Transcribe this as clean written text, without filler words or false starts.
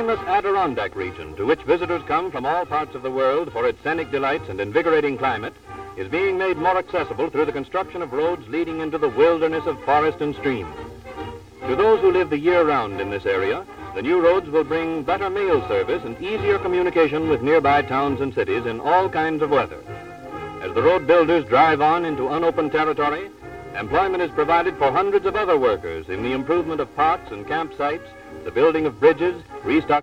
famous Adirondack region, to which visitors come from all parts of the world for its scenic delights and invigorating climate, is being made more accessible through the construction of roads leading into the wilderness of forest and stream. To those who live the year round in this area, the new roads will bring better mail service and easier communication with nearby towns and cities in all kinds of weather. As the road builders drive on into unopened territory, employment is provided for hundreds of other workers in the improvement of parks and campsites, the building of bridges, restocking